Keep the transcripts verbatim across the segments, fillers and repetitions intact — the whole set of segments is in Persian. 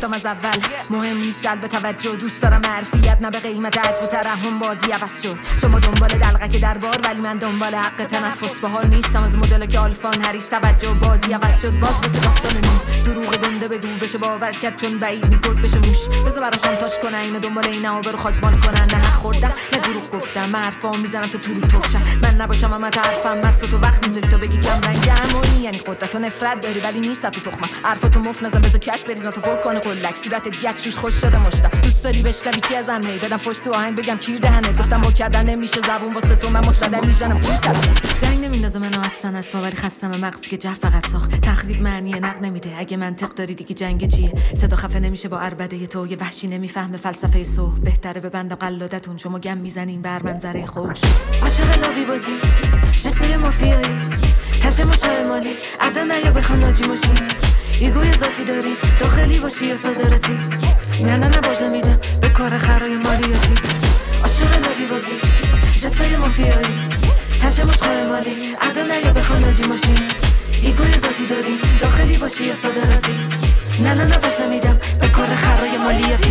گفتم از اول مهم نیست جلب توجه، دوست دارم معرفیت نه به قیمت عجب و ترحم. بازی عوض شد، شما دنبال دلقک دربار ولی من دنبال حق تنفس. به حال نیستم از مدل که آلفان هریس توجه. بازی عوض شد باز بس داستان نو، دروغ گنده بگو بشه باور کرد چون بعید میگرد بشه موش. بذار برام شانتاژ کنن اینا دنبال اینا و برو خاکبان کنن. نه حق خوردم نه دروغ گفتم، من حرفام میزنم تو تو رو توفشم. من نباشم اما حرفم بس تو وقت میذاری تو بگی کم رنگم و این یعنی قدرت و نفرت داری ولی نیست تو تخمم. حرفاتو مف نزن بذار کش بریزن تو پر کنه قلک. صورتت گچ روش خوش شده مشتم. دوست داری بشنوی چی ازم نی بدم فوش تو آهنگ بگم کیر دهنه. گفتم با کردن نمیشه زبون واسه تو من مصدق میزنم توی تلفن. جنگ نمیندازه منو اصلا از ولی خستم مغزی که جه فقط ساخت. تخریب معنی نق نمیده. اگه منطق داری دیگه جنگ چیه؟ صدا خفه نمیشه با عربده تو. یه وحشی نمیفهمه فلسفه صبح. بهتره ببندم قلادتون شما گم میزنین بر منظره خوش. عاشق لابی بازی شسته مافیایی تشه مشای مالی عدا نیا بخوان ناجی ماشی. ایگوی ذاتی داری داخلی باشی یا صادراتی. نه نه نه باز نمیدم به کار خرای مالیاتی. عاشق لابی بازی شسته مافیایی تشه مشای مالی عدا نیا بخوان ناجی ماشی. ایگوی ذاتی داری داخلی باشی یا صادراتی. نه نه نه باز نمیدم به کار خرای مالیاتی.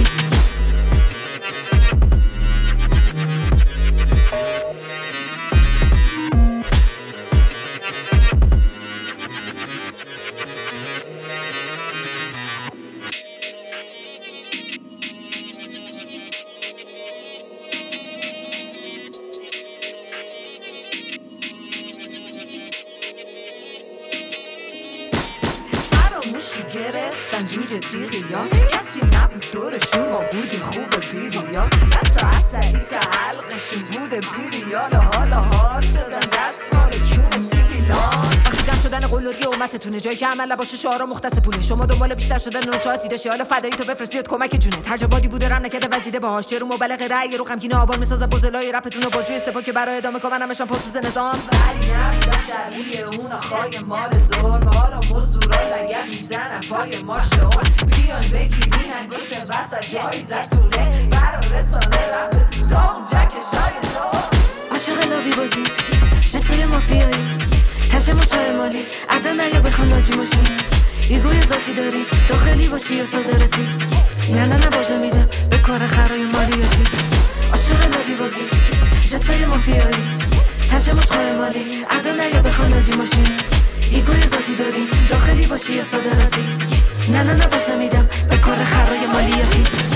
موشی گرفتن جوجه تیغی ها کسی نبود دورشون ما بودیم خوب بیری ها. دست و اصلی تا حلقشون بوده بیری ها. حالا هار شدن دست مال کون سیبیلان. وقتی جمع شدن قلوری امتتونه جایی که عمل باشه شعارا مختص پوله. شما دنبال بیشتر شدن نوچاتی داشتی حالا فدایی تو بفرست بیاد کمک جونه. ترجبادی بوده رم نکرده وزیده باهاش چرو مبالغ رأی رو غمگین آبان میسازه بزلای رپتون رو با جوی سپا که برای ادامه کنمشان پاسوز نظام. ولی نمیدم شبیه اون خواهی مال ظلم. حالا مزدورا لگه میزنن پای ما شعور. بیاین بگیرین انگوش وسط جایزتونه. برا رسانه رپتون تا اونجا که شاید تو. عاشق لابی بازی شسته مافیایی تشه مشای مالی عدا نیا بخوان ناجی ماشی. ایگوی ذاتی داری داخلی باشی یا صادراتی. نه نه نه باز نمیدم به کار خرای مالیاتی. عاشق لابی بازی شسته مافیایی تشه مشای مالی عدا نیا بخوان ناجی ماشی. ایگوی ذاتی داری داخلی باشی یا صادراتی. نه نه نه باز نمیدم به کار خرای مالیاتی.